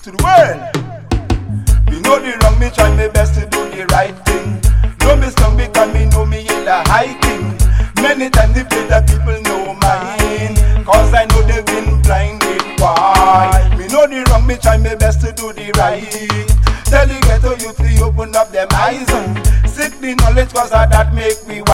to the world. Me know the wrong, me try my best to do the right thing. Know me strong because me know me in the hiking. Many times the play that people know mine, cause I know they've been blinded. Why? Me know the wrong, me try my best to do the right. Tell the ghetto youth to open up them eyes. Seek the knowledge cause that make me wise.